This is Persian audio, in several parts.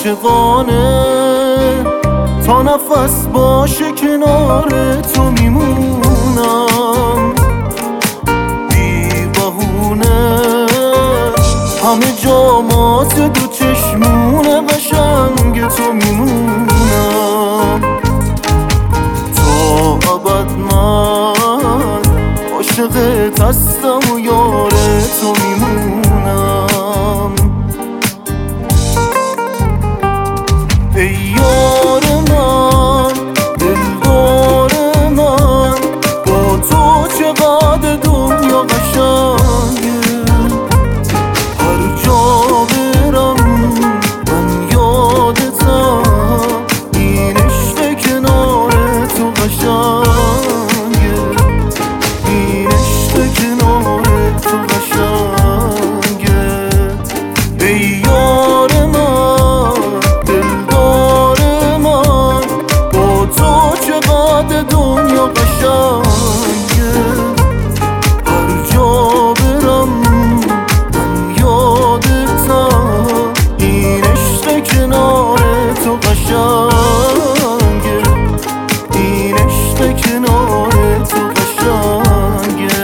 عاشقانه تا نفس باشه کنار تو میمونم بی بهونه همه جامات دو چشمونه قشنگ تو میمونم تا ابد من عاشقت هستم و یار تو میمونم ای یار من دلدار من با تو چقدر دنیا قشنگه هر جا برم من یادتم این عشق کنار تو قشنگه این عشق کنار تو قشنگه ای یار من دلدار من با تو چقدر دنیا قشنگه هر جا برم من یادتم این عشق کنار تو قشنگه این عشق کنار تو قشنگه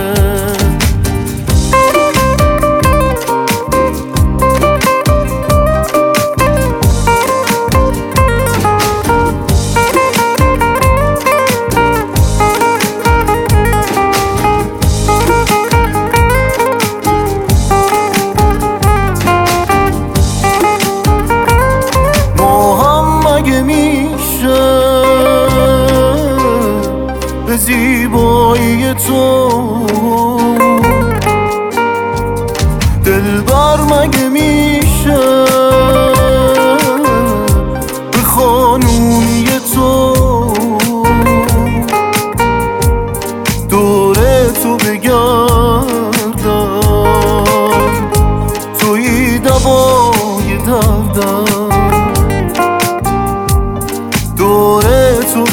به زیبایی تو دلبر مگه میشه به خانومی تو دوره تو بگردم توی دوای دردم دوره تو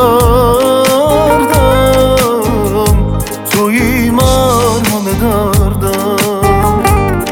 بگردم توی مرهم دردم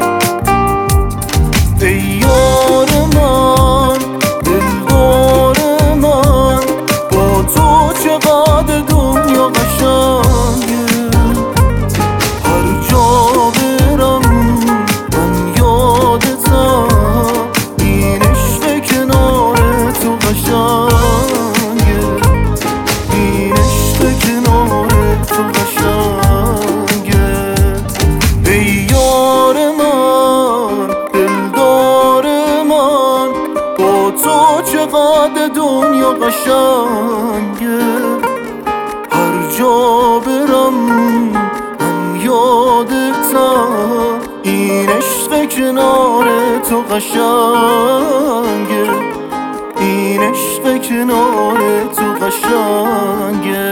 ای یار من دلدار من با تو چقدر دنیا قشنگه هر جا برم من یادتم این عشق کنار تو قشنگه این عشق کنار تو قشنگه ای یار من دلدار من با تو چقدر دنیا قشنگه هر جا برم من یادتم این عشق کنار تو قشنگه این عشق کنار تو قشنگه